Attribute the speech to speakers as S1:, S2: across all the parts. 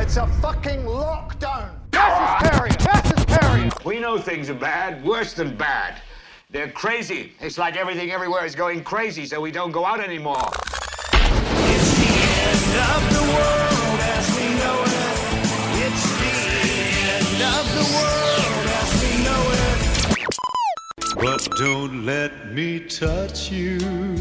S1: It's a fucking lockdown. Mass hysteria. Mass hysteria.
S2: We know things are bad, worse than bad. They're crazy. It's like everything everywhere is going crazy, so we don't go out anymore.
S3: It's the end of the world as we know it. It's the end of the world as we know it. But don't let me touch you.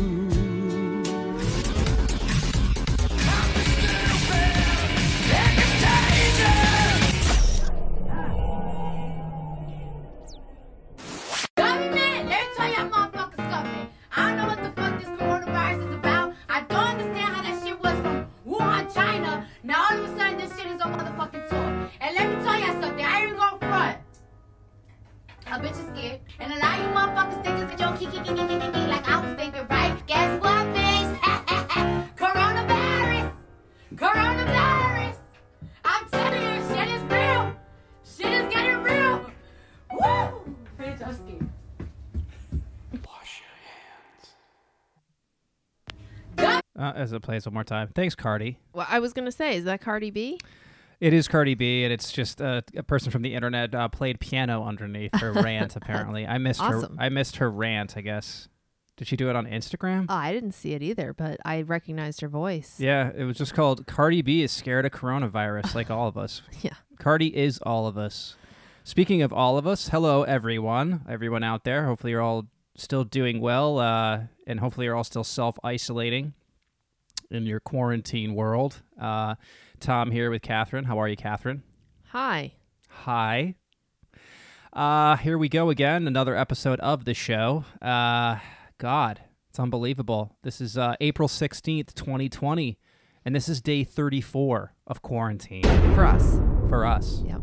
S4: As it plays one more time. Thanks, Cardi.
S5: Well, I was going to say, is that Cardi B?
S4: It is Cardi B, and it's just a person from the internet played piano underneath her rant, apparently. I missed
S5: awesome.
S4: I missed her rant, I guess. Did she do it on Instagram?
S5: Oh, I didn't see it either, but I recognized her voice.
S4: Yeah, it was just called Cardi B is scared of coronavirus, like all of us.
S5: Yeah.
S4: Cardi is all of us. Speaking of all of us, hello, everyone out there. Hopefully you're all still doing well, and hopefully you're all still self-isolating in your quarantine world. Tom here with Catherine. How are you, Catherine?
S5: Hi.
S4: Hi. Here we go again, another episode of the show. God, it's unbelievable. This is April 16th, 2020, and this is day 34 of quarantine.
S5: For us.
S4: For us.
S5: Yep.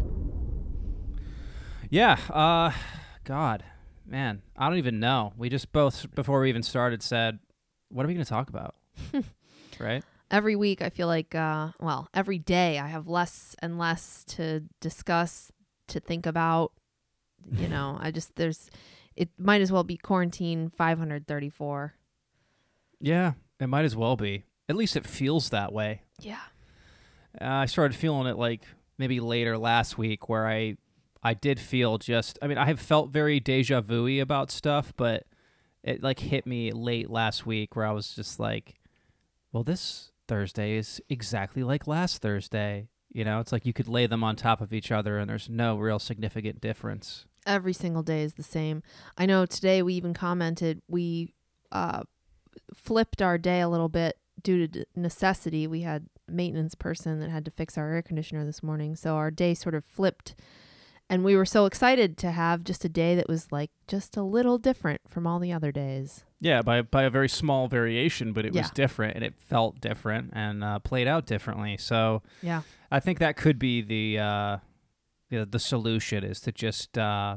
S4: Yeah, God, man, I don't even know. We just both, before we even started, said, what are we going to talk about? Right?
S5: Every week I feel like, every day I have less and less to discuss, to think about. You know, it might as well be quarantine 534.
S4: Yeah, it might as well be. At least it feels that way.
S5: Yeah.
S4: I started feeling it like maybe later last week where I did feel I have felt very deja vu-y about stuff, but it like hit me late last week where I was just like, well, this Thursday is exactly like last Thursday. You know, it's like you could lay them on top of each other and there's no real significant difference.
S5: Every single day is the same. I know today we even commented we flipped our day a little bit due to necessity. We had a maintenance person that had to fix our air conditioner this morning. So our day sort of flipped. And we were so excited to have just a day that was like just a little different from all the other days.
S4: Yeah, by a very small variation, but it was
S5: Yeah.
S4: different and it felt different and played out differently. So
S5: Yeah.
S4: I think that could be the solution is to just
S5: I'm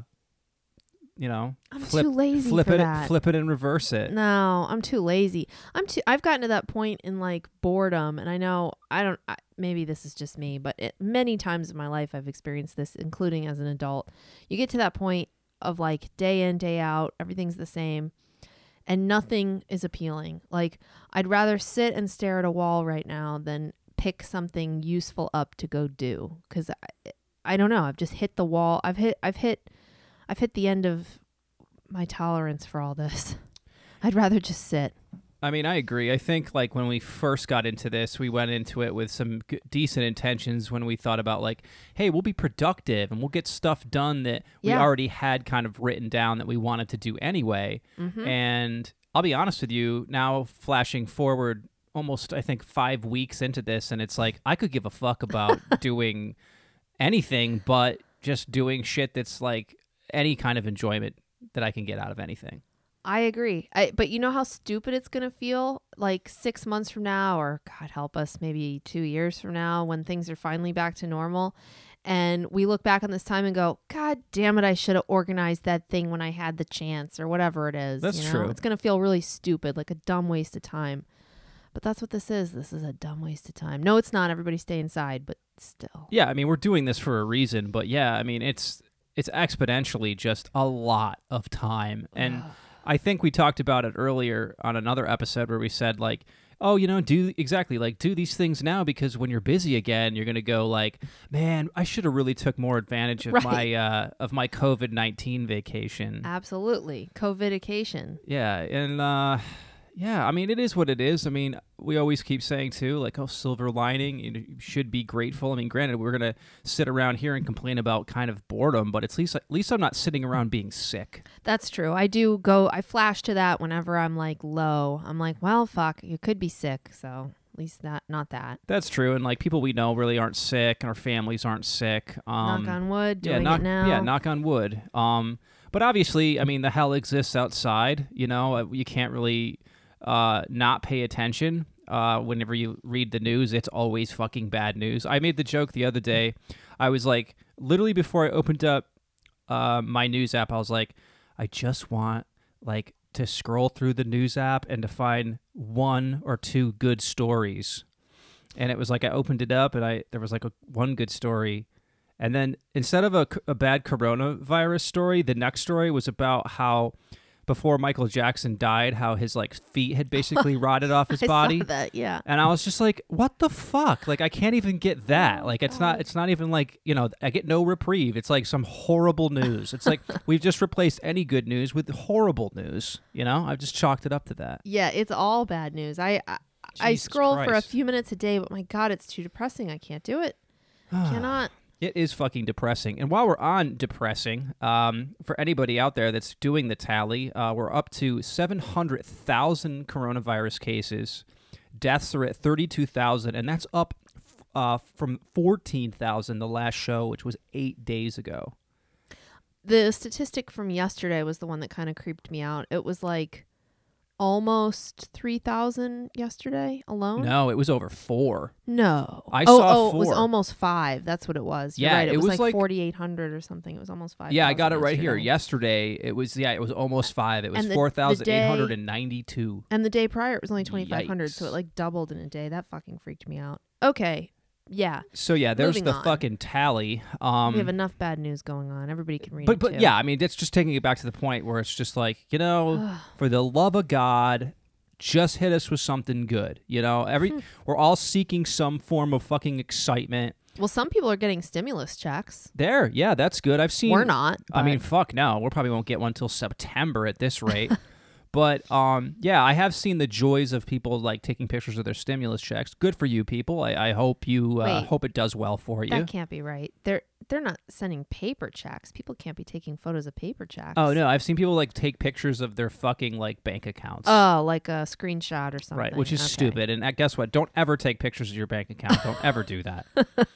S4: flip,
S5: too lazy
S4: flip
S5: for
S4: it,
S5: that.
S4: flip it and reverse it.
S5: No, I'm too lazy. I've gotten to that point in like boredom, and I know maybe this is just me, but many times in my life I've experienced this, including as an adult. You get to that point of like day in, day out, everything's the same, and nothing is appealing. Like I'd rather sit and stare at a wall right now than pick something useful up to go do, because I don't know. I've just hit the wall. I've hit the end of my tolerance for all this. I'd rather just sit.
S4: I mean, I agree. I think like when we first got into this, we went into it with some decent intentions when we thought about like, hey, we'll be productive and we'll get stuff done that we already had kind of written down that we wanted to do anyway. Mm-hmm. And I'll be honest with you, now flashing forward almost, I think, 5 weeks into this, and it's like I could give a fuck about doing anything but just doing shit that's like any kind of enjoyment that I can get out of anything.
S5: I agree. But you know how stupid it's going to feel like 6 months from now, or God help us, maybe 2 years from now, when things are finally back to normal. And we look back on this time and go, God damn it, I should have organized that thing when I had the chance, or whatever it is.
S4: That's true.
S5: It's going to feel really stupid, like a dumb waste of time. But that's what this is. This is a dumb waste of time. No, it's not. Everybody stay inside, but still.
S4: Yeah, I mean, we're doing this for a reason, but yeah, I mean, it's exponentially just a lot of time. And I think we talked about it earlier on another episode where we said, like, oh, do exactly like do these things now because when you're busy again, you're gonna go like, man, I should have really took more advantage of my COVID-19 vacation.
S5: Absolutely, COVIDication.
S4: Yeah, and yeah, I mean, it is what it is. I mean, we always keep saying too, like, oh, silver lining. You should be grateful. I mean, granted, we're gonna sit around here and complain about kind of boredom, but at least I'm not sitting around being sick.
S5: That's true. I flash to that whenever I'm like low. I'm like, well, fuck, you could be sick, so at least not that.
S4: That's true, and like people we know really aren't sick, and our families aren't sick.
S5: Knock on wood. Doing
S4: it
S5: now.
S4: Yeah, knock on wood. But obviously, I mean, the hell exists outside. You can't really not pay attention. Whenever you read the news, it's always fucking bad news. I made the joke the other day. I was like, literally before I opened up my news app, I was like, I just want like to scroll through the news app and to find one or two good stories. And it was like I opened it up and there was like one good story. And then instead of a bad coronavirus story, the next story was about how before Michael Jackson died, how his like feet had basically rotted off his body.
S5: I saw that, yeah.
S4: And I was just like, what the fuck? Like, I can't even get that. Like, it's not even like, I get no reprieve. It's like some horrible news. It's like we've just replaced any good news with horrible news. I've just chalked it up to that.
S5: Yeah, it's all bad news. I scroll for a few minutes a day, but my God, it's too depressing. I can't do it. I cannot.
S4: It is fucking depressing. And while we're on depressing, for anybody out there that's doing the tally, we're up to 700,000 coronavirus cases. Deaths are at 32,000, and that's up from 14,000 the last show, which was 8 days ago.
S5: The statistic from yesterday was the one that kind of creeped me out. It was like almost 3,000 yesterday alone.
S4: No, it was over 4.
S5: No,
S4: I saw 4.
S5: It was almost 5. That's what it was. You're right. It was like 4,800 or something. It was almost 5.
S4: Yeah, I got it right here. Yesterday, it was almost 5. It was 4,892.
S5: And the day prior, it was only 2,500.
S4: Yikes.
S5: So it like doubled in a day. That fucking freaked me out. Okay. Yeah.
S4: So yeah, there's
S5: Moving
S4: the
S5: on.
S4: fucking tally.
S5: We have enough bad news going on. Everybody can read it
S4: But
S5: too.
S4: yeah, I mean, that's just taking it back to the point where it's just like, for the love of God, just hit us with something good. We're all seeking some form of fucking excitement.
S5: Well, some people are getting stimulus checks.
S4: Yeah, that's good. I've seen.
S5: We're not.
S4: I mean, fuck no. We probably won't get one until September at this rate. But yeah, I have seen the joys of people like taking pictures of their stimulus checks. Good for you people. I hope you hope it does well for you.
S5: That can't be right. They're not sending paper checks. People can't be taking photos of paper checks.
S4: Oh no, I've seen people like take pictures of their fucking like bank accounts.
S5: Oh, like a screenshot or something.
S4: Right, which is stupid. And guess what? Don't ever take pictures of your bank account. Don't ever do that.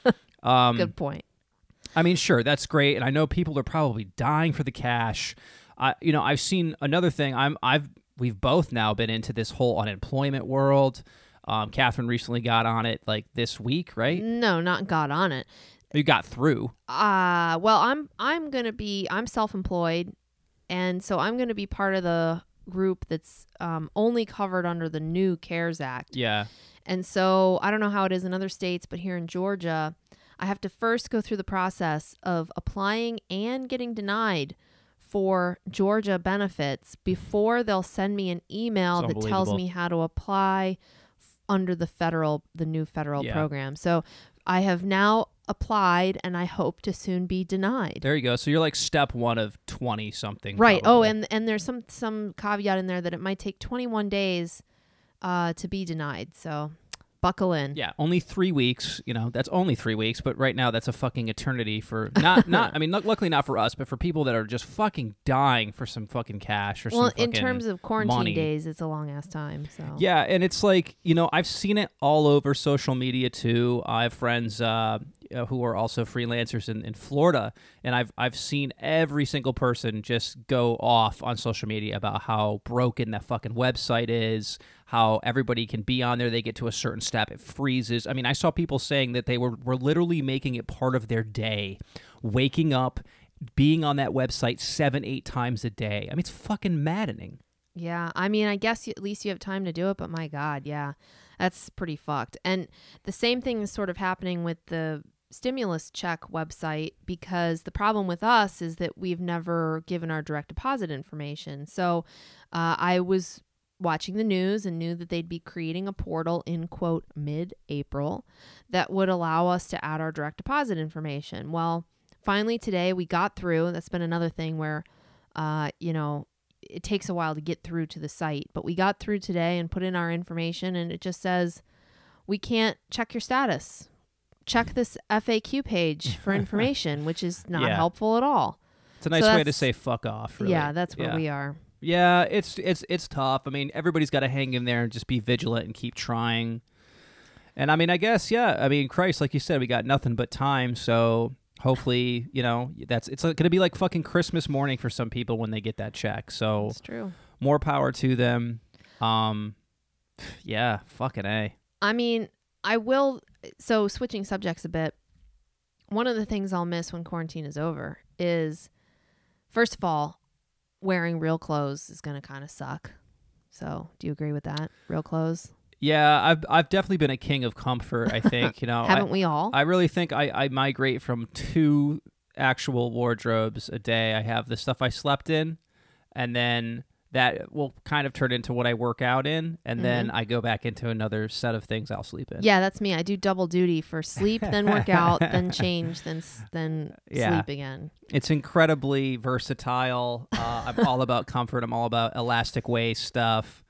S5: Good point.
S4: I mean, sure, that's great, and I know people are probably dying for the cash. I've seen another thing. We've both now been into this whole unemployment world. Catherine recently got on it like this week, right?
S5: No, not got on it.
S4: You got through.
S5: Well, I'm self-employed, and so I'm gonna be part of the group that's only covered under the new CARES Act.
S4: Yeah.
S5: And so I don't know how it is in other states, but here in Georgia, I have to first go through the process of applying and getting denied for Georgia benefits before they'll send me an email that tells me how to apply under the new federal program. So I have now applied, and I hope to soon be denied.
S4: There you go. So you're like step 1 of 20 something.
S5: Right.
S4: Probably.
S5: Oh, and there's some caveat in there that it might take 21 days to be denied. So buckle in.
S4: Yeah, only 3 weeks. That's only 3 weeks, but right now that's a fucking eternity for not. I mean, luckily not for us, but for people that are just fucking dying for some fucking cash or some fucking
S5: in terms of quarantine
S4: money.
S5: days, it's a long ass time. So
S4: yeah, and it's like I've seen it all over social media too. I have friends who are also freelancers in Florida, and I've seen every single person just go off on social media about how broken that fucking website is, how everybody can be on there, they get to a certain step, it freezes. I mean, I saw people saying that they were literally making it part of their day, waking up, being on that website 7-8 times a day. I mean, it's fucking maddening.
S5: Yeah, I mean, I guess at least you have time to do it, but my God, yeah, that's pretty fucked. And the same thing is sort of happening with the stimulus check website, because the problem with us is that we've never given our direct deposit information. So I was watching the news and knew that they'd be creating a portal in, quote, mid-April that would allow us to add our direct deposit information. Well, finally today we got through. That's been another thing where, it takes a while to get through to the site. But we got through today and put in our information, and it just says, we can't check your status. Check this FAQ page for information, which is not helpful at all.
S4: It's a nice way to say fuck off, really.
S5: Yeah, that's where we are.
S4: Yeah, it's tough. I mean, everybody's got to hang in there and just be vigilant and keep trying. And I mean, I guess, Christ, like you said, we got nothing but time. So hopefully, it's going to be like fucking Christmas morning for some people when they get that check. So
S5: it's true.
S4: More power to them. Yeah, fucking A.
S5: I mean, I will. So switching subjects a bit, one of the things I'll miss when quarantine is over is, first of all, wearing real clothes is going to kind of suck. So do you agree with that? Real clothes?
S4: Yeah, I've definitely been a king of comfort, I think.
S5: Haven't we all?
S4: I really think I migrate from 2 actual wardrobes a day. I have the stuff I slept in, and then that will kind of turn into what I work out in, and then I go back into another set of things I'll sleep in.
S5: Yeah, that's me. I do double duty for sleep, then work out, then change, then sleep again.
S4: It's incredibly versatile. I'm all about comfort. I'm all about elastic waist stuff.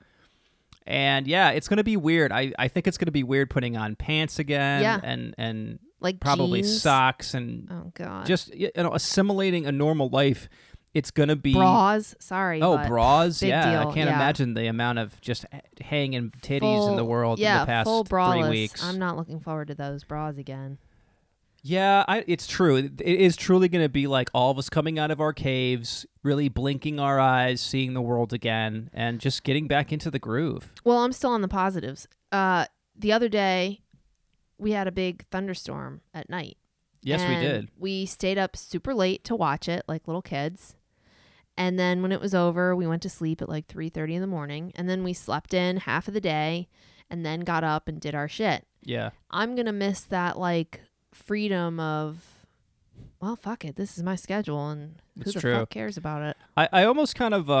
S4: And yeah, it's going to be weird. I think it's going to be weird putting on pants again and
S5: like
S4: probably
S5: jeans.
S4: Socks and just assimilating a normal life. It's going to be
S5: bras. Sorry.
S4: Bras.
S5: Big
S4: Yeah.
S5: deal.
S4: I can't imagine the amount of just hanging titties in the world in the past
S5: full
S4: 3 weeks.
S5: I'm not looking forward to those bras again.
S4: Yeah, it's true. It is truly going to be like all of us coming out of our caves, really blinking our eyes, seeing the world again, and just getting back into the groove.
S5: Well, I'm still on the positives. The other day, we had a big thunderstorm at night.
S4: Yes, we did.
S5: We stayed up super late to watch it, like little kids. And then when it was over, we went to sleep at like 3:30 in the morning. And then we slept in half of the day and then got up and did our shit.
S4: Yeah.
S5: I'm going to miss that like freedom of, well, fuck it. This is my schedule. And who the fuck cares about it?
S4: I almost kind of,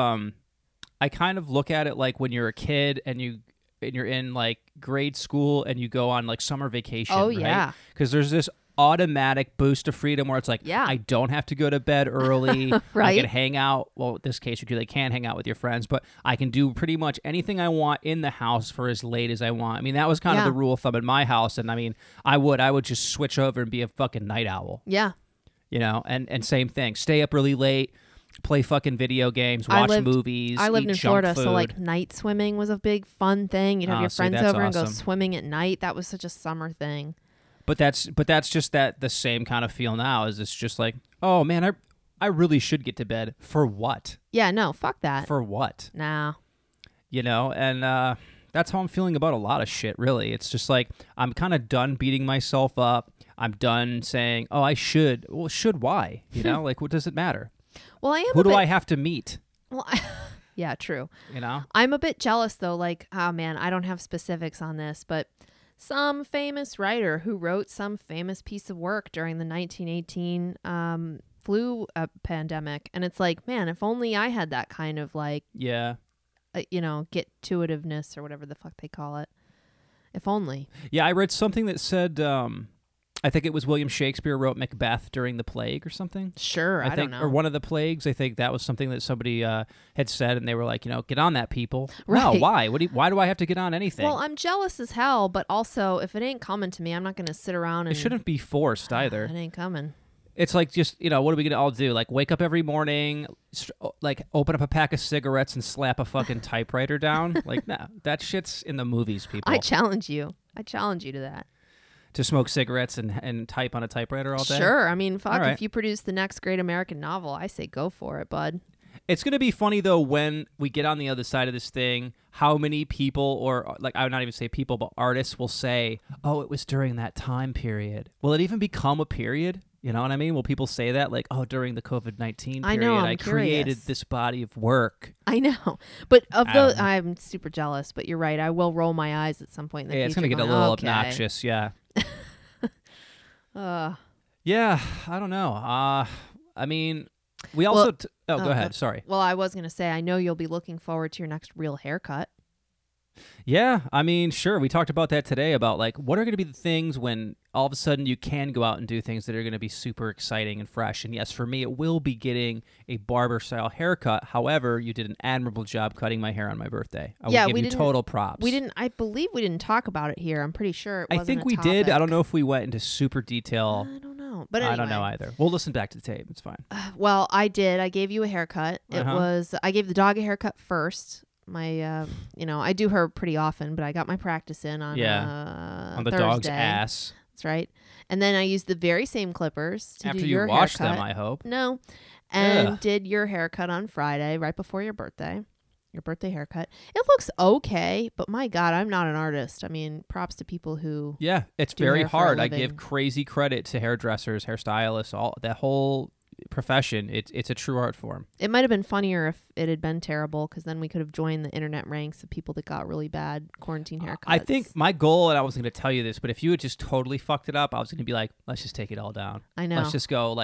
S4: I kind of look at it like when you're a kid and you're in like grade school and you go on like summer vacation.
S5: Oh,
S4: right?
S5: yeah.
S4: Because there's this automatic boost of freedom where it's like, I don't have to go to bed early.
S5: Right.
S4: I can hang out. Well, in this case, you can't hang out with your friends, but I can do pretty much anything I want in the house for as late as I want. I mean, that was kind of the rule of thumb in my house. And I mean, I would just switch over and be a fucking night owl.
S5: Yeah.
S4: And same thing. Stay up really late, play fucking video games, watch movies.
S5: I lived
S4: eat
S5: in
S4: junk
S5: Florida,
S4: food.
S5: so like night swimming was a big fun thing. You'd have your friends
S4: that's
S5: over and go
S4: awesome.
S5: swimming at night. That was such a summer thing.
S4: But that's just the same kind of feel now. Is it's just like, oh man, I really should get to bed. For what?
S5: Yeah, no, fuck that.
S4: For what?
S5: Nah.
S4: And that's how I'm feeling about a lot of shit, really. It's just like, I'm kind of done beating myself up. I'm done saying, oh, I should. Well, should why? Like, what does it matter?
S5: Well, I am.
S4: Who do I have to meet?
S5: Well, yeah, true.
S4: I'm
S5: a bit jealous, though. Like, oh, man, I don't have specifics on this, but some famous writer who wrote some famous piece of work during the 1918 flu pandemic. And it's like, man, if only I had that kind of like, get-to-itiveness or whatever the fuck they call it. If only.
S4: Yeah, I read something that said, I think it was William Shakespeare wrote Macbeth during the plague or something.
S5: Sure, I don't know.
S4: Or one of the plagues. I think that was something that somebody had said, and they were like, get on that, people.
S5: Right.
S4: No, why? Why do I have to get on anything?
S5: Well, I'm jealous as hell, but also, if it ain't coming to me, I'm not going to sit around and...
S4: It shouldn't be forced either.
S5: It ain't coming.
S4: It's like just, what are we going to all do? Like, wake up every morning, like, open up a pack of cigarettes and slap a fucking typewriter down? Like, nah, that shit's in the movies, people.
S5: I challenge you to that.
S4: To smoke cigarettes and type on a typewriter all day?
S5: Sure. I mean, fuck,
S4: right.
S5: if you produce the next great American novel, I say go for it, bud.
S4: It's going to be funny, though, when we get on the other side of this thing, how many people, or like I would not even say people, but artists will say, oh, it was during that time period. Will it even become a period? You know what I mean? Will people say that? Like, oh, during the COVID-19 period,
S5: I know,
S4: I created this body of work.
S5: I know. But of those, I'm super jealous, but you're right. I will roll my eyes at some point in the future.
S4: It's going to get a little obnoxious, yeah. Yeah, I don't know. I mean, we also... go ahead. Sorry.
S5: Well, I was going to say, I know you'll be looking forward to your next real haircut.
S4: Yeah, I mean, sure. We talked about that today about like what are going to be the things when all of a sudden you can go out and do things that are going to be super exciting and fresh. And yes, for me, it will be getting a barber style haircut. However, you did an admirable job cutting my hair on my birthday. I will give you total props.
S5: I believe we didn't talk about it here. I'm pretty sure it wasn't
S4: I think
S5: a
S4: we
S5: topic.
S4: did. I don't know if we went into super detail.
S5: I don't know. But anyway.
S4: I don't know either. We'll listen back to the tape. It's fine.
S5: Well, I did. I gave you a haircut. I gave the dog a haircut first. My, I do her pretty often, but I got my practice in on
S4: the
S5: Thursday.
S4: Dog's ass.
S5: That's right. And then I used the very same clippers to
S4: After
S5: do
S4: you
S5: your
S4: washed
S5: haircut.
S4: them, I hope.
S5: No. And did your haircut on Friday, right before your birthday haircut. It looks okay, but my God, I'm not an artist. I mean, props to people who
S4: it's
S5: do
S4: very
S5: hair for a
S4: hard. I
S5: living.
S4: give crazy credit to hairdressers, hairstylists, all that whole profession. It's a true art form.
S5: It might have been funnier if it had been terrible, because then we could have joined the internet ranks of people that got really bad quarantine haircuts.
S4: I think my goal, and I wasn't going to tell you this, but if you had just totally fucked it up, I was going to be like, let's just take it all down.
S5: I know.
S4: Let's go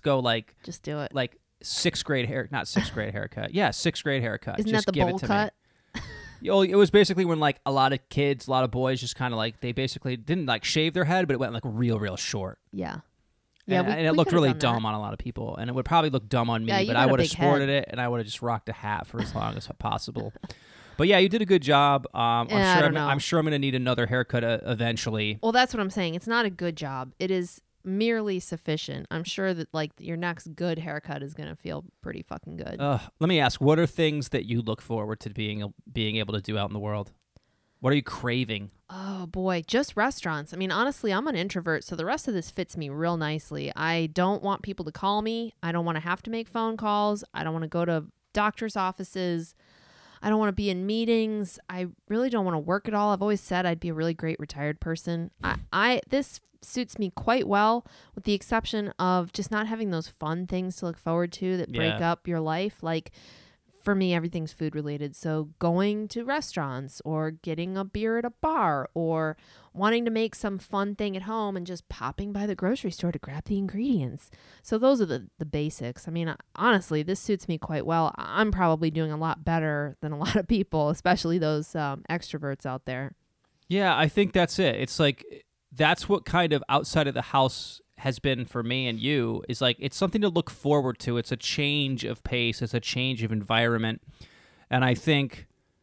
S5: just do it.
S4: like sixth grade haircut. Yeah, sixth grade haircut.
S5: Isn't
S4: just
S5: that the
S4: give
S5: bowl
S4: it to
S5: cut?
S4: Me. It was basically when like a lot of kids, a lot of boys just kind of like, they basically didn't like shave their head, but it went like real short.
S5: Yeah.
S4: Yeah,
S5: Yeah,
S4: and it looked really dumb on a lot of people, and it would probably look dumb on me,
S5: Yeah, you
S4: but
S5: got
S4: I
S5: a
S4: would have
S5: big
S4: sported
S5: head.
S4: it, and I would have just rocked a hat for as long as possible. But yeah, you did a good job.
S5: I don't know.
S4: I'm sure I'm going to need another haircut eventually.
S5: Well, that's what I'm saying. It's not a good job. It is merely sufficient. I'm sure that like your next good haircut is going to feel pretty fucking good.
S4: Let me ask, what are things that you look forward to being able to do out in the world? What are you craving?
S5: Oh boy, just restaurants. I mean, honestly, I'm an introvert, so the rest of this fits me real nicely. I don't want people to call me. I don't want to have to make phone calls. I don't want to go to doctor's offices. I don't want to be in meetings. I really don't want to work at all. I've always said I'd be a really great retired person. This suits me quite well, with the exception of just not having those fun things to look forward to that break up your life. Like, for me, everything's food related. So going to restaurants or getting a beer at a bar or wanting to make some fun thing at home and just popping by the grocery store to grab the ingredients. So those are the basics. I mean, honestly, this suits me quite well. I'm probably doing a lot better than a lot of people, especially those extroverts out there.
S4: Yeah, I think that's it. It's like, that's what kind of outside of the house has been for me and you, is like, it's something to look forward to. It's a change of pace. It's a change of environment. And I think,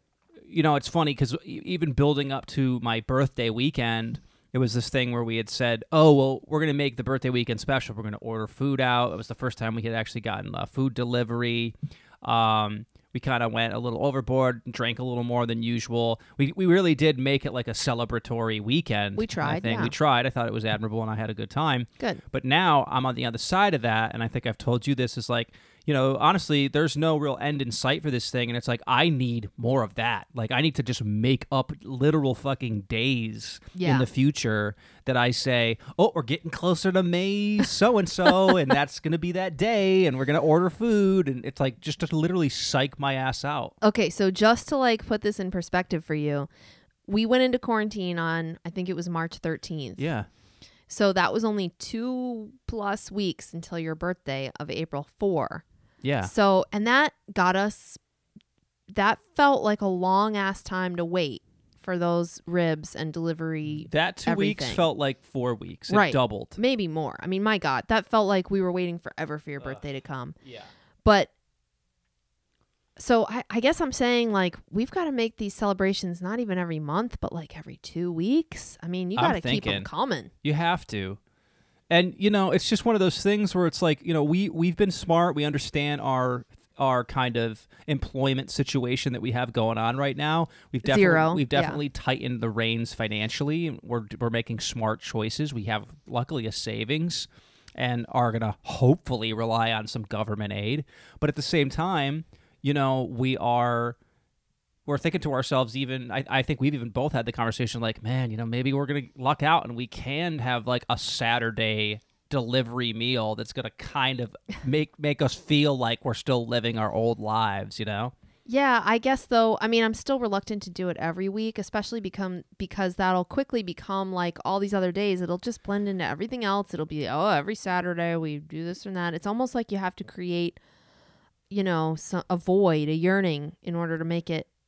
S4: it's funny because even building up to my birthday weekend, it was this thing where we had said, oh, well, we're going to make the birthday weekend special. We're going to order food out. It was the first time we had actually gotten food delivery. We kind of went a little overboard and drank a little more than usual. We really did make it like a celebratory weekend.
S5: We tried, yeah.
S4: We tried. I thought it was admirable, and I had a good time.
S5: Good.
S4: But now I'm on the other side of that, and I think I've told you this, is like, honestly, there's no real end in sight for this thing, and it's like, I need more of that. Like, I need to just make up literal fucking days in the future that I say, oh, we're getting closer to May so-and-so, and that's going to be that day, and we're going to order food, and it's like, just to literally psych my ass out.
S5: Okay, so just to like put this in perspective for you, we went into quarantine on, I think it was March 13th.
S4: Yeah.
S5: So that was only 2+ weeks until your birthday of April 4.
S4: Yeah.
S5: So, and that felt like a long ass time to wait for those ribs and delivery.
S4: That 2 weeks
S5: everything.
S4: felt like 4 weeks. It
S5: Right.
S4: doubled.
S5: Maybe more. I mean, my God, that felt like we were waiting forever for your birthday to come.
S4: Yeah.
S5: But so I guess I'm saying, like, we've got to make these celebrations not even every month, but like every 2 weeks. I mean, you got to keep them coming.
S4: You have to. And, it's just one of those things where it's like, we've been smart. We understand our kind of employment situation that we have going on right now. We've definitely tightened the reins financially. We're making smart choices. We have luckily a savings and are going to hopefully rely on some government aid. But at the same time, we're thinking to ourselves, even, I think we've even both had the conversation like, man, maybe we're going to luck out and we can have like a Saturday delivery meal that's going to kind of make us feel like we're still living our old lives,
S5: Yeah, I guess though, I mean, I'm still reluctant to do it every week, especially because that'll quickly become like all these other days. It'll just blend into everything else. It'll be, every Saturday we do this and that. It's almost like you have to create, a void, a yearning in order to make it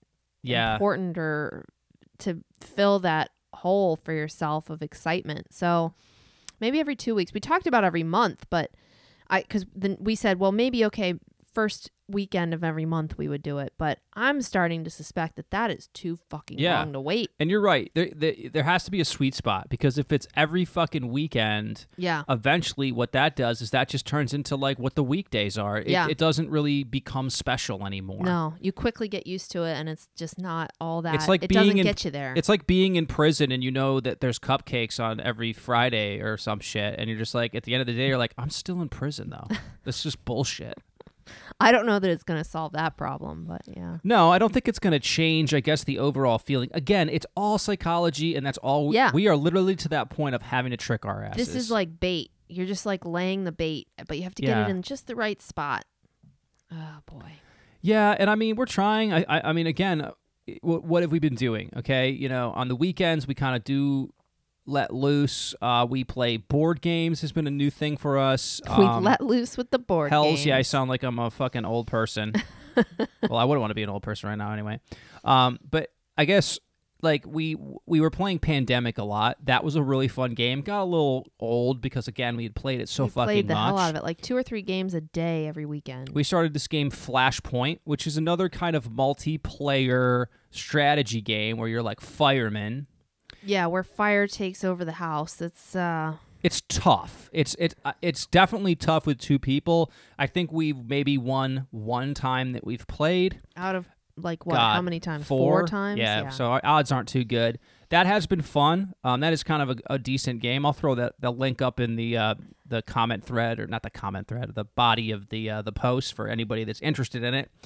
S5: important or to fill that hole for yourself of excitement. So maybe every 2 weeks. We talked about every month, but because then we said, well, maybe, okay, first weekend of every month we would do it, but I'm starting to suspect that is too fucking long to wait.
S4: And you're right. There has to be a sweet spot, because if it's every fucking weekend, eventually what that does is that just turns into like what the weekdays are. It doesn't really become special anymore.
S5: No, you quickly get used to it, and it's just not all that.
S4: It's like
S5: it doesn't get you there.
S4: It's like being in prison and you know that there's cupcakes on every Friday or some shit, and you're just like, at the end of the day, you're like, I'm still in prison though. This is just bullshit.
S5: I don't know that it's going to solve that problem, but yeah.
S4: No, I don't think it's going to change, I guess, the overall feeling. Again, it's all psychology, and that's all. We are literally to that point of having to trick our asses.
S5: This is like bait. You're just like laying the bait, but you have to get it in just the right spot. Oh, boy.
S4: Yeah, and I mean, we're trying. I mean, again, what have we been doing? Okay, you know, on the weekends, we kind of do let loose. We play board games has been a new thing for us.
S5: We let loose with the board games.
S4: Yeah, I sound like I'm a fucking old person. Well, I wouldn't want to be an old person right now anyway. But I guess like we were playing Pandemic a lot. That was a really fun game. Got a little old because, again, we had played it so fucking much. We played the
S5: hell out of it, like 2 or 3 games a day every weekend.
S4: We started this game Flashpoint, which is another kind of multiplayer strategy game where you're like firemen.
S5: Yeah, where fire takes over the house.
S4: It's tough. It's definitely tough with 2 people. I think we've maybe won one time that we've played.
S5: Out of like what? How many times?
S4: 4
S5: times?
S4: Yeah, so our odds aren't too good. That has been fun. That is kind of a decent game. I'll throw the link up in the comment thread, or not the comment thread, the body of the post for anybody that's interested in it.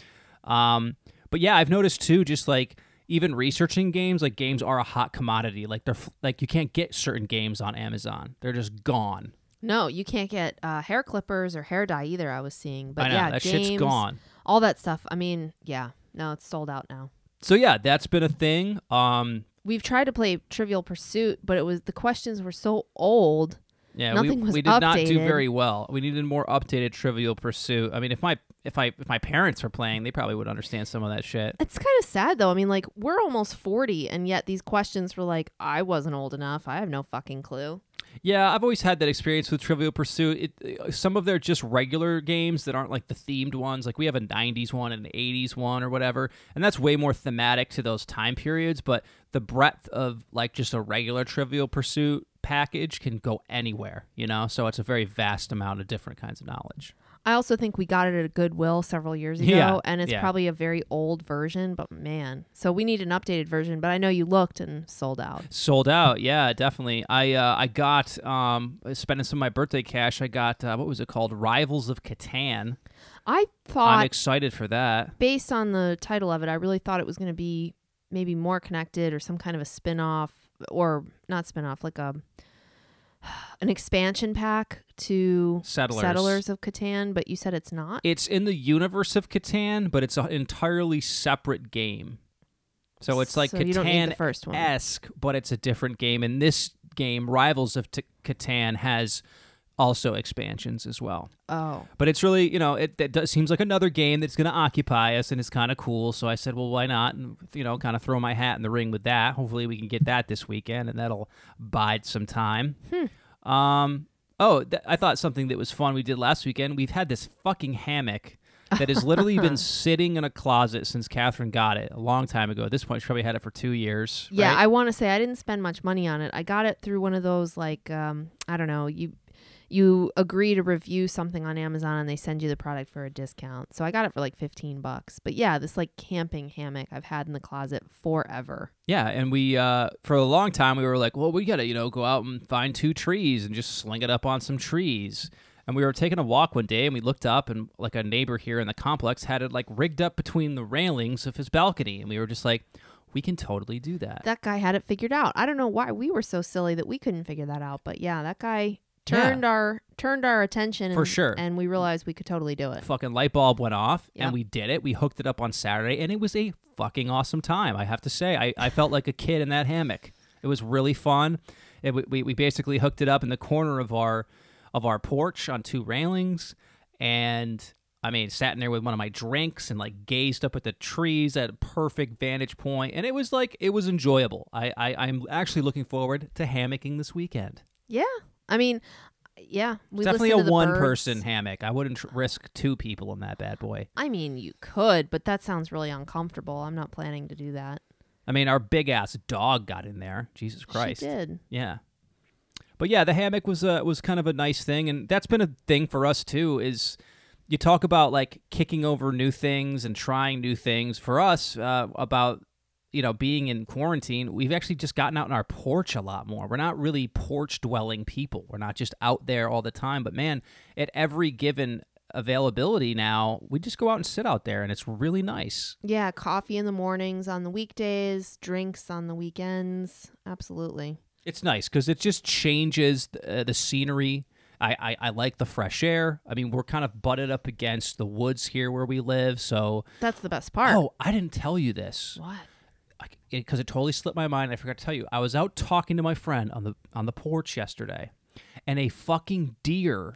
S4: But yeah, I've noticed too, just like even researching games, like games are a hot commodity. Like they're like you can't get certain games on Amazon; they're just gone.
S5: No, you can't get hair clippers or hair dye either. I was seeing, but
S4: I know,
S5: yeah,
S4: that
S5: games,
S4: shit's gone.
S5: All that stuff. I mean, yeah, no, it's sold out now.
S4: So yeah, that's been a thing.
S5: We've tried to play Trivial Pursuit, but the questions were so old.
S4: Yeah,
S5: nothing was
S4: we did
S5: updated.
S4: not do very well. We needed more updated Trivial Pursuit. I mean, if my parents were playing, they probably would understand some of that shit.
S5: It's kind of sad though. I mean, like we're almost 40, and yet these questions were like, I wasn't old enough. I have no fucking clue.
S4: Yeah, I've always had that experience with Trivial Pursuit. Some of they're just regular games that aren't like the themed ones. Like we have a 90s one and an 80s one or whatever, and that's way more thematic to those time periods. But the breadth of like just a regular Trivial Pursuit package can go anywhere, you know? So it's a very vast amount of different kinds of knowledge.
S5: I also think we got it at a Goodwill several years ago, and it's probably a very old version, but man. So we need an updated version, but I know you looked and sold out.
S4: Sold out, yeah, definitely. I got, spending some of my birthday cash, I got, what was it called? Rivals of Catan.
S5: I thought...
S4: I'm excited for that.
S5: Based on the title of it, I really thought it was going to be maybe more connected or some kind of a spin-off, or not spin-off, like an expansion pack to Settlers of Catan, but you said it's not?
S4: It's in the universe of Catan, but it's an entirely separate game. So it's like Catan-esque, but it's a different game. And this game, Rivals of Catan, has also expansions as well.
S5: Oh.
S4: But it's really, it seems like another game that's going to occupy us, and it's kind of cool. So I said, well, why not? And, kind of throw my hat in the ring with that. Hopefully we can get that this weekend, and that'll bide some time. I thought something that was fun we did last weekend. We've had this fucking hammock that has literally been sitting in a closet since Catherine got it a long time ago. At this point, she probably had it for 2 years.
S5: Yeah,
S4: right?
S5: I want to say I didn't spend much money on it. I got it through one of those, like, I don't know, you agree to review something on Amazon and they send you the product for a discount. So I got it for like $15. But yeah, this like camping hammock I've had in the closet forever.
S4: Yeah, and we for a long time we were like, well, we got to, go out and find 2 trees and just sling it up on some trees. And we were taking a walk one day and we looked up and like a neighbor here in the complex had it like rigged up between the railings of his balcony. And we were just like, we can totally do that.
S5: That guy had it figured out. I don't know why we were so silly that we couldn't figure that out. But yeah, that guy turned our attention
S4: for sure,
S5: and we realized we could totally do it.
S4: Fucking light bulb went off, and we did it. We hooked it up on Saturday, and it was a fucking awesome time. I have to say, I felt like a kid in that hammock. It was really fun. We basically hooked it up in the corner of our porch on 2 railings, and I mean, sat in there with one of my drinks and like gazed up at the trees at a perfect vantage point, and it was enjoyable. I'm actually looking forward to hammocking this weekend.
S5: Yeah. I mean, yeah. We
S4: Definitely a
S5: listened to the
S4: one-person
S5: birds.
S4: hammock. I wouldn't risk 2 people in that bad boy.
S5: I mean, you could, but that sounds really uncomfortable. I'm not planning to do that.
S4: I mean, our big-ass dog got in there. Jesus Christ.
S5: She did.
S4: Yeah. But yeah, the hammock was kind of a nice thing, and that's been a thing for us too, is you talk about like kicking over new things and trying new things. For us, about being in quarantine, we've actually just gotten out on our porch a lot more. We're not really porch-dwelling people. We're not just out there all the time. But man, at every given availability now, we just go out and sit out there, and it's really nice.
S5: Yeah, coffee in the mornings on the weekdays, drinks on the weekends. Absolutely.
S4: It's nice because it just changes the scenery. I like the fresh air. I mean, we're kind of butted up against the woods here where we live, so...
S5: That's the best part.
S4: Oh, I didn't tell you this.
S5: What?
S4: Because it totally slipped my mind. I forgot to tell you. I was out talking to my friend on the porch yesterday, and a fucking deer.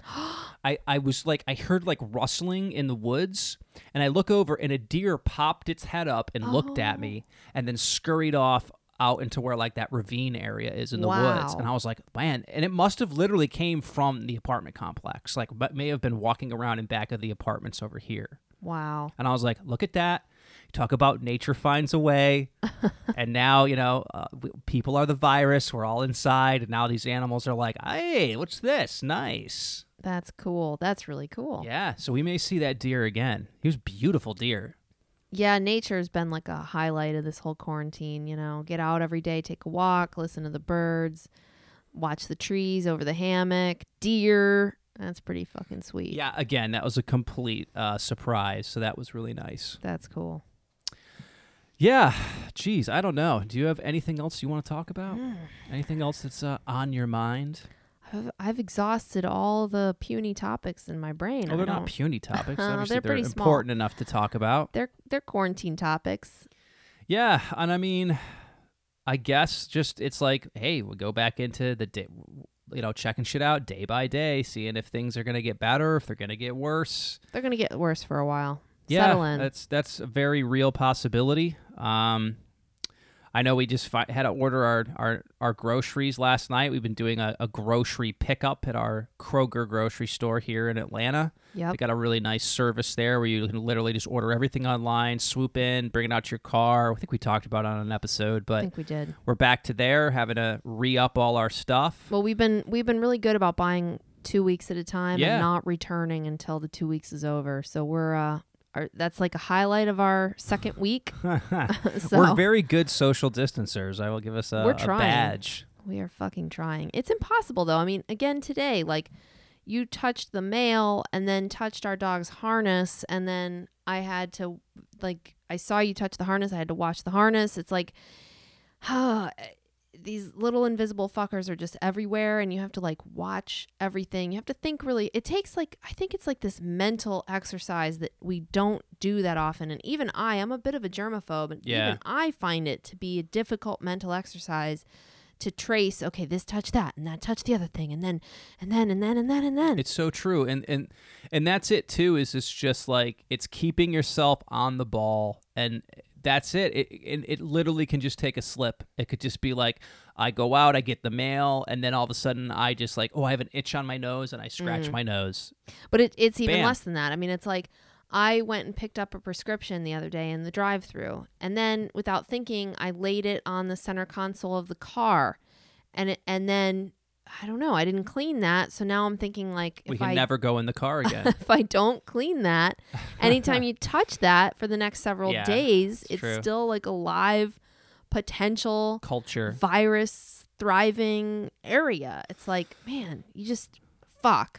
S4: I was like, I heard like rustling in the woods, and I look over, and a deer popped its head up and looked at me, and then scurried off out into where like that ravine area is in the woods. And I was like, man, and it must have literally came from the apartment complex. Like, but may have been walking around in back of the apartments over here.
S5: Wow.
S4: And I was like, look at that. Talk about nature finds a way. And now, people are the virus. We're all inside. And now these animals are like, hey, what's this? Nice.
S5: That's cool. That's really cool.
S4: Yeah. So we may see that deer again. He was a beautiful deer.
S5: Yeah, nature's been like a highlight of this whole quarantine, Get out every day, take a walk, listen to the birds, watch the trees over the hammock, deer. That's pretty fucking sweet.
S4: Yeah, again, that was a complete surprise, so that was really nice.
S5: That's cool.
S4: Yeah, geez, I don't know. Do you have anything else you want to talk about? Anything else that's on your mind?
S5: I've exhausted all the puny topics in my brain.
S4: Oh, they're not puny topics. Obviously,
S5: they're
S4: they're
S5: pretty
S4: important
S5: small.
S4: enough to talk about.
S5: They're quarantine topics.
S4: Yeah, and I mean, I guess just it's like, hey, we'll go back into the day, checking shit out day by day, seeing if things are going to get better, if they're going to get worse.
S5: They're going to get worse for a while.
S4: Yeah,
S5: Settle in.
S4: that's a very real possibility. I know we just had to order our groceries last night. We've been doing a grocery pickup at our Kroger grocery store here in Atlanta.
S5: Yep.
S4: They got a really nice service there where you can literally just order everything online, swoop in, bring it out to your car. I think we talked about it on an episode, but
S5: I think we did.
S4: We're back to there, having to re-up all our stuff.
S5: Well, we've been really good about buying 2 weeks at a time
S4: Yeah.
S5: and not returning until the 2 weeks is over. So we're that's like a highlight of our second week. So
S4: We're very good social distancers. I will give us
S5: We're
S4: a
S5: trying.
S4: badge.
S5: we are fucking trying. It's impossible though. I mean, again today, like you touched the mail and then touched our dog's harness, and then I had to I saw you touch the harness. I had to wash the harness. It's like, these little invisible fuckers are just everywhere, and you have to watch everything. You have to think really. It takes I think it's this mental exercise that we don't do that often. And even I'm a bit of a germaphobe, and even I find it to be a difficult mental exercise to trace, okay, this touched that, and that touched the other thing, and then.
S4: It's so true. And that's it too, is it's just it's keeping yourself on the ball, and that's it. It literally can just take a slip. It could just be I go out, I get the mail, and then all of a sudden I just I have an itch on my nose, and I scratch my nose.
S5: But it's even
S4: Bam.
S5: less than that. I mean, it's I went and picked up a prescription the other day in the drive-thru, and then without thinking, I laid it on the center console of the car, and then I don't know, I didn't clean that, so now I'm thinking
S4: We can never go in the car again.
S5: if I don't clean that, anytime you touch that for the next several days, it's
S4: true.
S5: still a live potential
S4: Culture.
S5: virus thriving area. It's man, you just fuck.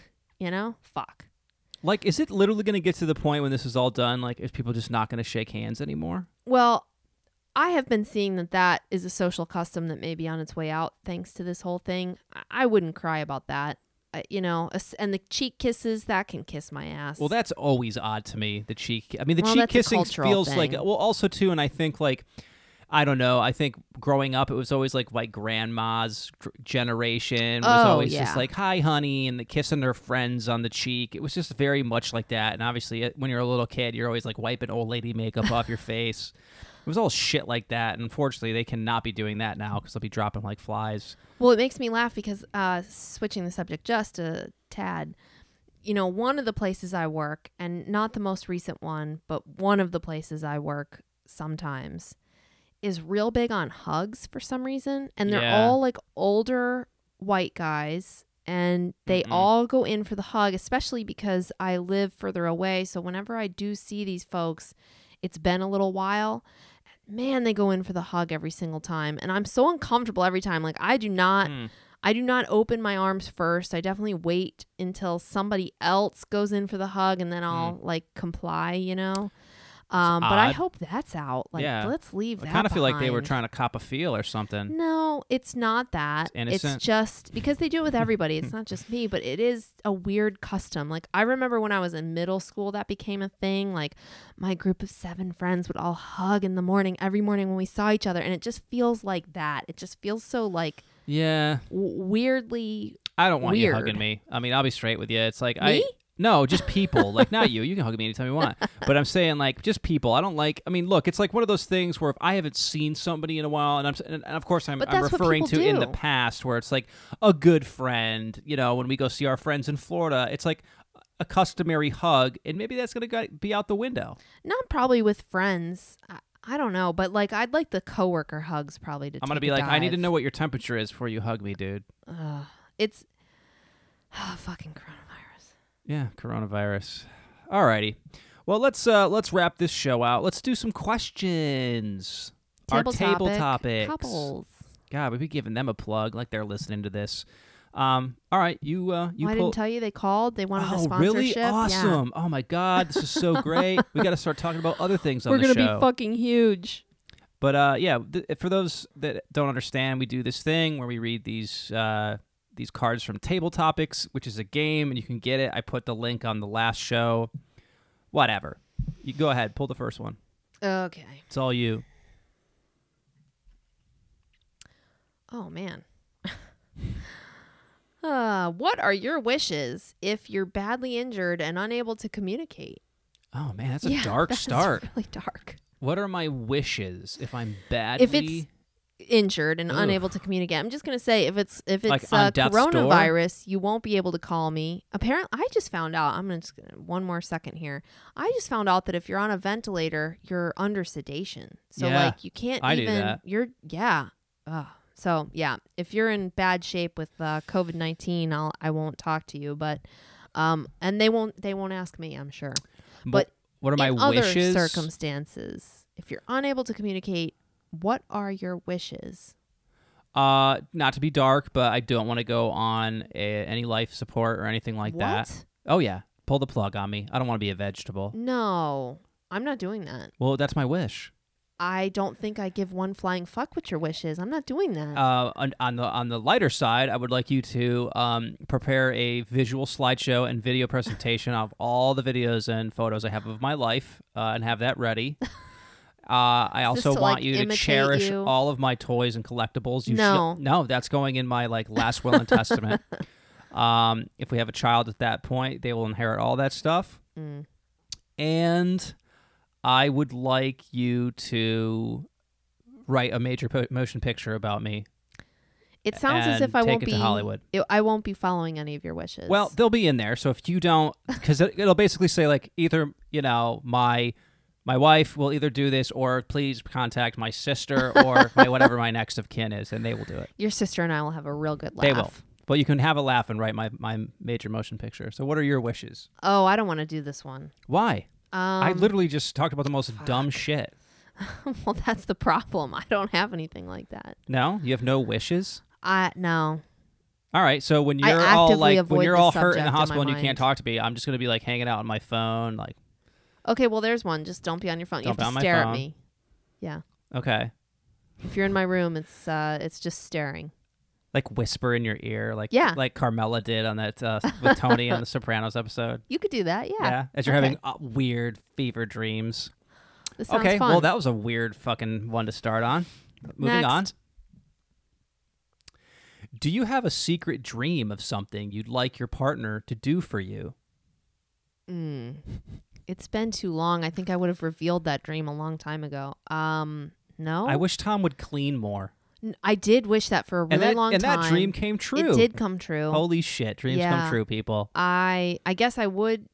S4: Is it literally going to get to the point when this is all done? Is people just not going to shake hands anymore?
S5: Well, I have been seeing that is a social custom that may be on its way out thanks to this whole thing. I wouldn't cry about that. And the cheek kisses, that can kiss my ass.
S4: Well, that's always odd to me, the cheek. I mean, the
S5: Well,
S4: cheek
S5: that's a
S4: kissing
S5: cultural
S4: feels
S5: thing.
S4: also too, and I think I don't know. I think growing up, it was always like my grandma's generation was
S5: Oh,
S4: always
S5: yeah.
S4: just like, hi, honey, and the kissing their friends on the cheek. It was just very much like that. And obviously, when you're a little kid, you're always like wiping old lady makeup off your face. It was all shit like that. And unfortunately, they cannot be doing that now because they'll be dropping like flies.
S5: Well, it makes me laugh because switching the subject just a tad, you know, one of the places I work, and not the most recent one, but one of the places I work sometimes is real big on hugs for some reason. And they're
S4: Yeah.
S5: all like older white guys, and they all go in for the hug, especially because I live further away. So whenever I do see these folks, it's been a little while. Man, they go in for the hug every single time. And I'm so uncomfortable every time. Like I do not open my arms first. I definitely wait until somebody else goes in for the hug, and then I'll like comply, you know? But I
S4: odd.
S5: hope that's out. Like,
S4: Yeah.
S5: let's leave
S4: I
S5: that
S4: kind of feel like they were
S5: behind.
S4: trying to cop a feel or something.
S5: No, it's not that.
S4: innocent.
S5: It's just because they do it with everybody. It's not just me, but it is a weird custom. Like I remember when I was in middle school, that became a thing. Like my group of 7 friends would all hug in the morning, every morning when we saw each other. And it just feels like that. It just feels so like
S4: Yeah.
S5: weirdly.
S4: I don't want you
S5: Weird.
S4: hugging me. I mean, I'll be straight with you. It's like
S5: Me?
S4: No, just people. Like not you. You can hug me anytime you want. But I'm saying like just people. I don't like. I mean, look, it's like one of those things where if I haven't seen somebody in a while, and of course I'm
S5: But that's what
S4: referring
S5: people
S4: to in the
S5: do.
S4: past where it's like a good friend. You know, when we go see our friends in Florida, it's like a customary hug, and maybe that's gonna be out the window.
S5: Not probably with friends. I don't know, but like I'd like the coworker hugs probably to.
S4: I'm gonna
S5: take
S4: be
S5: a
S4: like, I need to
S5: dive.
S4: know what your temperature is before you hug me, dude.
S5: It's fucking coronavirus.
S4: Yeah, coronavirus. Alrighty. Well, let's wrap this show out. Let's do some questions. Our table topics.
S5: Couples.
S4: God, we'd be giving them a plug like they're listening to this. All right, you
S5: I
S4: pull.
S5: didn't tell you they called. They wanted a
S4: Oh,
S5: sponsorship.
S4: really?
S5: Yeah.
S4: Awesome! Oh my God, this is so great. We got to start talking about other things on
S5: We're
S4: the
S5: gonna
S4: show.
S5: be fucking huge.
S4: But yeah, for those that don't understand, we do this thing where we read these cards from Table Topics, which is a game, and you can get it. I put the link on the last show. Whatever. You go ahead, pull the first one.
S5: Okay.
S4: It's all you.
S5: Oh man. What are your wishes if you're badly injured and unable to communicate?
S4: Oh man, that's a
S5: Yeah,
S4: dark
S5: that's
S4: start.
S5: Really dark.
S4: What are my wishes if I'm badly?
S5: If it's injured and
S4: Ugh.
S5: unable to communicate, I'm just gonna say if it's
S4: Like on death's door?
S5: coronavirus, you won't be able to call me. Apparently, I just found out. I'm gonna just one more second here. I just found out that if you're on a ventilator, you're under sedation. So
S4: Yeah,
S5: like you can't
S4: I do
S5: even.
S4: that.
S5: You're yeah. So yeah, if you're in bad shape with COVID-19, I won't talk to you. But and they won't ask me, I'm sure. But
S4: what are my
S5: in other
S4: wishes?
S5: circumstances, if you're unable to communicate, what are your wishes?
S4: Not to be dark, but I don't want to go on any life support or anything like that.
S5: What?
S4: Oh yeah, pull the plug on me. I don't want to be a vegetable.
S5: No, I'm not doing that.
S4: Well, that's my wish.
S5: I don't think I give one flying fuck what your wish is. I'm not doing that.
S4: On the lighter side, I would like you to prepare a visual slideshow and video presentation of all the videos and photos I have of my life and have that ready. I also
S5: to,
S4: want
S5: like,
S4: you to
S5: imitate
S4: cherish
S5: you?
S4: all of my toys and collectibles.
S5: No.
S4: No, that's going in my like last will and testament. If we have a child at that point, they will inherit all that stuff. And I would like you to write a major motion picture about me.
S5: It sounds as
S4: and
S5: if I
S4: take
S5: won't
S4: it
S5: be
S4: to Hollywood.
S5: I won't be following any of your wishes.
S4: Well, they'll be in there. So if you don't, because it'll basically say like either my wife will either do this or please contact my sister or whatever my next of kin is, and they will do it.
S5: your sister and I will have a real good laugh.
S4: They will. But you can have a laugh and write my major motion picture. So what are your wishes?
S5: Oh, I don't want to do this one.
S4: Why? I literally just talked about the most dumb shit.
S5: Well, that's the problem. I don't have anything like that.
S4: No? You have no wishes?
S5: No.
S4: All right, so when
S5: I
S4: you're all
S5: actively
S4: like when
S5: avoid
S4: you're
S5: the
S4: all hurt in
S5: subject
S4: the
S5: in my
S4: hospital and you
S5: mind.
S4: can't talk to me, I'm just gonna be like hanging out on my phone, like
S5: Okay, well, there's one. Just don't be on your phone. You
S4: Don't
S5: have
S4: be
S5: to
S4: on my
S5: stare at
S4: phone.
S5: me. Yeah.
S4: okay,
S5: If you're in my room, it's just staring.
S4: like whisper in your ear, like
S5: Yeah.
S4: like Carmela did on that with Tony on the Sopranos episode.
S5: You could do that. Yeah.
S4: As you're
S5: Okay.
S4: having weird fever dreams.
S5: This sounds
S4: Okay,
S5: fun.
S4: well, that was a weird fucking one to start on. Moving on.
S5: Next.
S4: Do you have a secret dream of something you'd like your partner to do for you?
S5: It's been too long. I think I would have revealed that dream a long time ago. No.
S4: I wish Tom would clean more.
S5: I did wish that for a really long time.
S4: And that dream came true.
S5: It did come true.
S4: Holy shit, dreams come
S5: Yeah.
S4: true, people.
S5: I guess I would.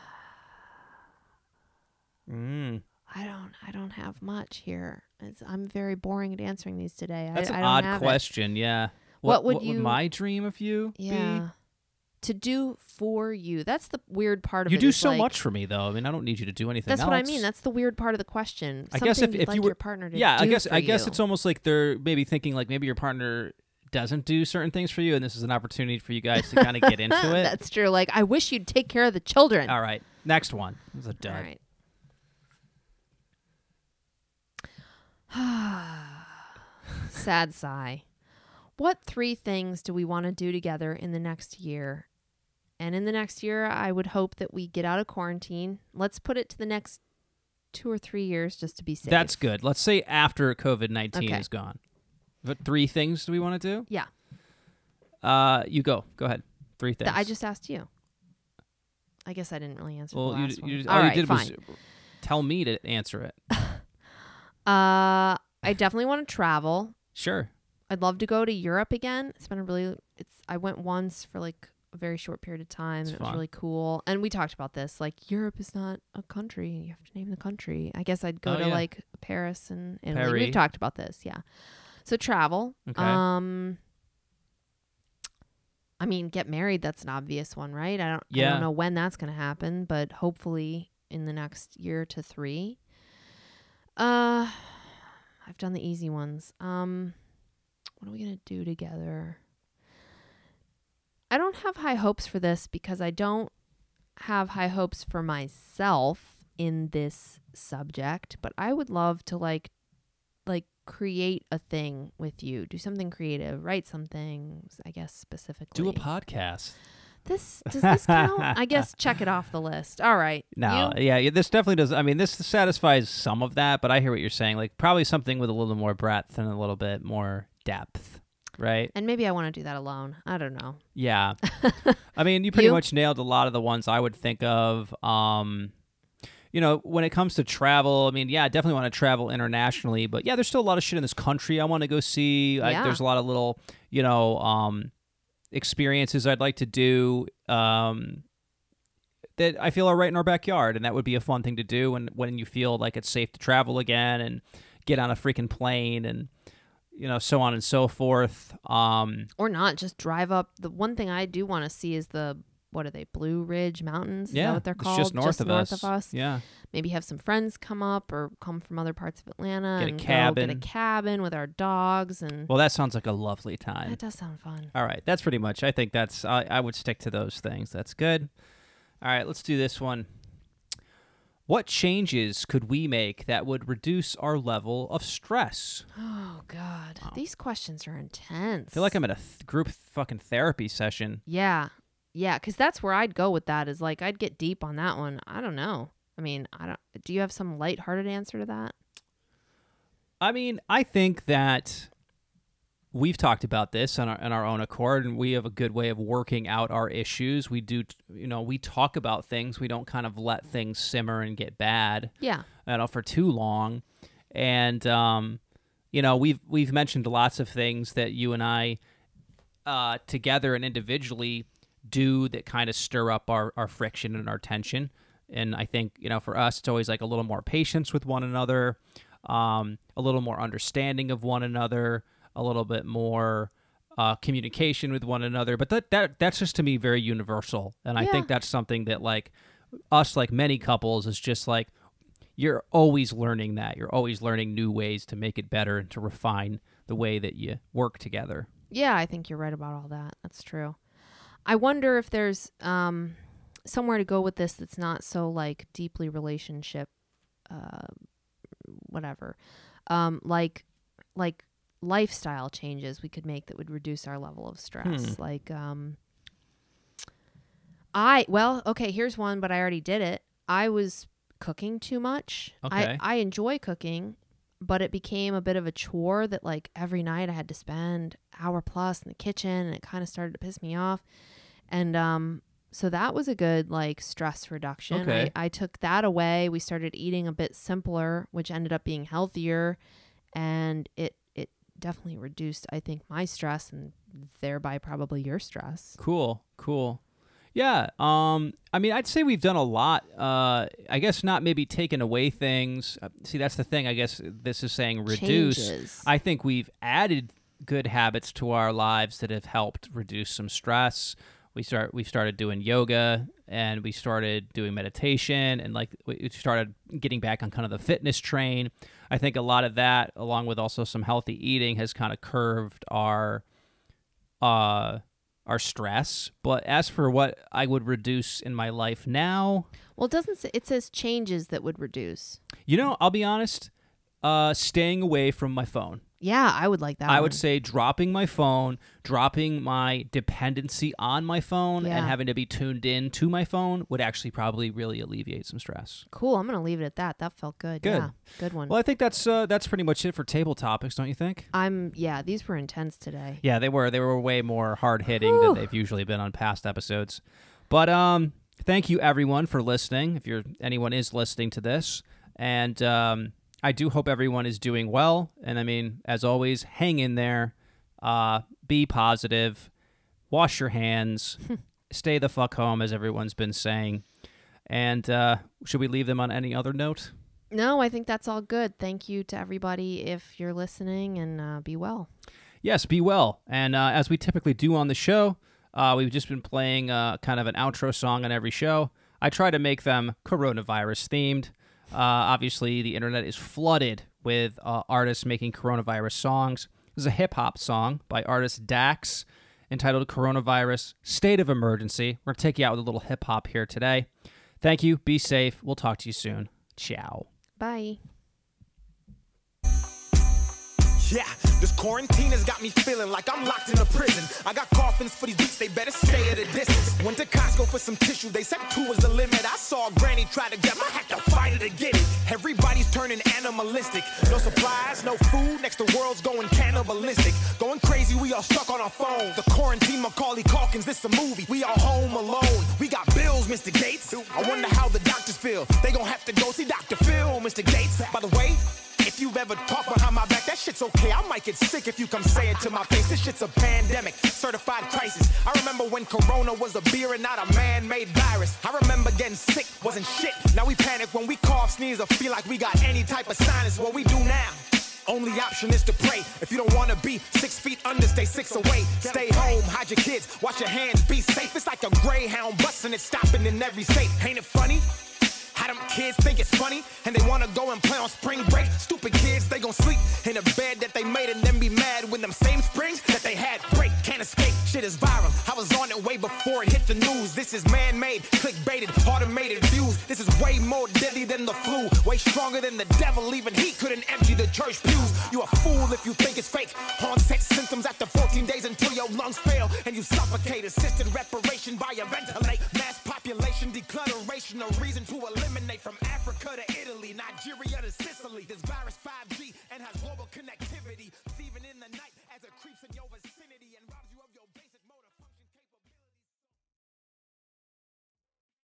S4: Mm.
S5: I don't have much here. I'm very boring at answering these today.
S4: That's
S5: I
S4: an
S5: don't
S4: odd
S5: have it.
S4: question, yeah.
S5: What would you-
S4: my dream of you be?
S5: Yeah. To do for you. That's the weird part of
S4: You
S5: it.
S4: do
S5: is
S4: so
S5: like-
S4: much for me, though. I mean, I don't need you to do anything
S5: That's
S4: else.
S5: what I mean. That's the weird part of the question.
S4: I guess
S5: Something
S4: if
S5: you'd like
S4: you were
S5: your partner to
S4: yeah,
S5: do
S4: I guess
S5: for
S4: it's
S5: you.
S4: almost like they're maybe thinking like maybe your partner doesn't do certain things for you, and this is an opportunity for you guys to kind of get into it.
S5: That's true. Like, I wish you'd take care of the children.
S4: All right, next one. This is a dud.
S5: All right. Sad sigh. What 3 things do we want to do together in the next year? And in the next year, I would hope that we get out of quarantine. Let's put it to the next 2 or 3 years just to be safe.
S4: That's good. Let's say after COVID-19
S5: Okay.
S4: is gone. What 3 things do we want to do?
S5: Yeah.
S4: You go. Go ahead. 3 things.
S5: I just asked you. I guess I didn't really answer
S4: well,
S5: the last one.
S4: you
S5: All
S4: all
S5: right,
S4: you did
S5: fine.
S4: was tell me to answer it.
S5: I definitely want to travel.
S4: Sure.
S5: I'd love to go to Europe again. I went once for like a very short period of time.
S4: It's
S5: And it was
S4: fun.
S5: really cool. And we talked about this. Like, Europe is not a country. You have to name the country. I guess I'd go
S4: Oh,
S5: to
S4: yeah.
S5: like Paris and Italy.
S4: Paris.
S5: We've talked about this. Yeah. So travel.
S4: Okay.
S5: I mean, get married. That's an obvious one, right? I
S4: Yeah.
S5: don't know when that's going to happen, but hopefully in the next year to 3. I've done the easy ones. What are we going to do together? I don't have high hopes for this because I don't have high hopes for myself in this subject, but I would love to like create a thing with you, do something creative, write something, I guess specifically.
S4: Do a podcast.
S5: Does this count? I guess check it off the list. All right.
S4: No,
S5: You?
S4: yeah, this definitely does. I mean, this satisfies some of that, but I hear what you're saying. Like, probably something with a little more breadth and a little bit more depth, right?
S5: And maybe I want to do that alone. I don't know.
S4: Yeah. I mean, you pretty
S5: You?
S4: much nailed a lot of the ones I would think of. When it comes to travel, I mean, yeah, I definitely want to travel internationally, but yeah, there's still a lot of shit in this country I want to go see.
S5: Yeah.
S4: There's a lot of little, experiences I'd like to do that I feel are right in our backyard, and that would be a fun thing to do when you feel like it's safe to travel again and get on a freaking plane and so on and so forth.
S5: Or not, just drive up. The one thing I do want to see is what are they, Blue Ridge Mountains? Is that what they're called?
S4: It's just north of us. Yeah.
S5: Maybe have some friends come up or come from other parts of Atlanta
S4: Get a
S5: and go
S4: cabin.
S5: get a cabin with our dogs. And
S4: Well, that sounds like a lovely time.
S5: that does sound fun.
S4: All right, that's pretty much. I think that's. I would stick to those things. That's good. All right, let's do this one. What changes could we make that would reduce our level of stress?
S5: Oh, God. These questions are intense.
S4: I feel like I'm at a group fucking therapy session.
S5: Yeah. Yeah, because that's where I'd go with that is like I'd get deep on that one. I don't know. I mean, do you have some lighthearted answer to that?
S4: I mean, I think that we've talked about this on our own accord, and we have a good way of working out our issues. We do, we talk about things. We don't kind of let things simmer and get bad.
S5: Yeah.
S4: For too long. And we've mentioned lots of things that you and I together and individually do that kind of stir up our friction and our tension. And I think, for us, it's always like a little more patience with one another, a little more understanding of one another, a little bit more communication with one another. But that's just, to me, very universal. And I think that's something that, like, us, like many couples, is just like, you're always learning that. You're always learning new ways to make it better and to refine the way that you work together.
S5: Yeah, I think you're right about all that. That's true. I wonder if there's somewhere to go with this that's not so like deeply relationship, whatever, like lifestyle changes we could make that would reduce our level of stress. Like, okay, here's one, but I already did it. I was cooking too much.
S4: Okay.
S5: I enjoy cooking, but it became a bit of a chore that like every night I had to spend hour plus in the kitchen, and it kind of started to piss me off. And so that was a good like stress reduction.
S4: Okay.
S5: I took that away. We started eating a bit simpler, which ended up being healthier, and it definitely reduced, I think, my stress and thereby probably your stress.
S4: Cool. Yeah. I mean, I'd say we've done a lot. I guess not maybe taken away things. See, that's the thing. I guess this is saying reduce.
S5: Changes.
S4: I think we've added good habits to our lives that have helped reduce some stress. We started doing yoga, and we started doing meditation, and like we started getting back on kind of the fitness train. I think a lot of that, along with also some healthy eating, has kind of curved our stress. But as for what I would reduce in my life now,
S5: Well, it doesn't say, it says changes that would reduce.
S4: I'll be honest, staying away from my phone.
S5: Yeah, I would like that.
S4: I would say dropping my phone, dropping my dependency on my phone,
S5: Yeah.
S4: and having to be tuned in to my phone would actually probably really alleviate some stress.
S5: Cool. I'm gonna leave it at that. That felt good.
S4: Good.
S5: Yeah, good one.
S4: Well, I think that's pretty much it for table topics, don't you think?
S5: Yeah, these were intense today.
S4: Yeah, they were. They were way more hard hitting than they've usually been on past episodes. But thank you everyone for listening. If anyone is listening to this, and I do hope everyone is doing well. And I mean, as always, hang in there. Be positive. Wash your hands. Stay the fuck home, as everyone's been saying. And should we leave them on any other note?
S5: No, I think that's all good. Thank you to everybody if you're listening, and be well.
S4: Yes, be well. And as we typically do on the show, we've just been playing kind of an outro song on every show. I try to make them coronavirus themed. Obviously, the internet is flooded with artists making coronavirus songs. This is a hip-hop song by artist Dax entitled Coronavirus State of Emergency. We're going to take you out with a little hip-hop here today. Thank you. Be safe. We'll talk to you soon. Ciao.
S5: Bye.
S3: Yeah, this quarantine has got me feeling like I'm locked in a prison. I got coffins for these beats, they better stay at a distance. Went to Costco for some tissue, they said 2 was the limit. I saw a granny try to get my had to fight it to get it. Everybody's turning animalistic. No supplies, no food, next the world's going cannibalistic. Going crazy, we all stuck on our phones. The quarantine Macaulay Culkin's, this a movie. We all home alone. We got bills, Mr. Gates. I wonder how the doctors feel. They gon' have to go see Dr. Phil, Mr. Gates. By the way, if you've ever talked behind my back, that shit's okay. I might get sick if you come say it to my face. This shit's a pandemic, certified crisis. I remember when Corona was a beer and not a man-made virus. I remember getting sick, wasn't shit. Now we panic when we cough, sneeze, or feel like we got any type of sinus. What we do now? Only option is to pray. If you don't want to be 6 feet under, stay 6 away. Stay home, hide your kids, wash your hands, be safe. It's like a Greyhound bus and it's stopping in every state. Ain't it funny? How them kids think it's funny and they wanna go and play on spring break. Stupid kids, they gon' sleep in a bed that they made and then be mad when them same springs that they had break. Can't escape, shit is viral. I was on it way before it hit the news. This is man-made, clickbaited, automated views. This is way more deadly than the flu, way stronger than the devil. Even he couldn't empty the church pews. You a fool if you think it's fake. Onset symptoms after 14 days until your lungs fail and you suffocate. Assisted respiration by a ventilate. Mass population declutteration, a reason to eliminate from Africa to Italy, Nigeria to Sicily. This virus 5G and has global connectivity.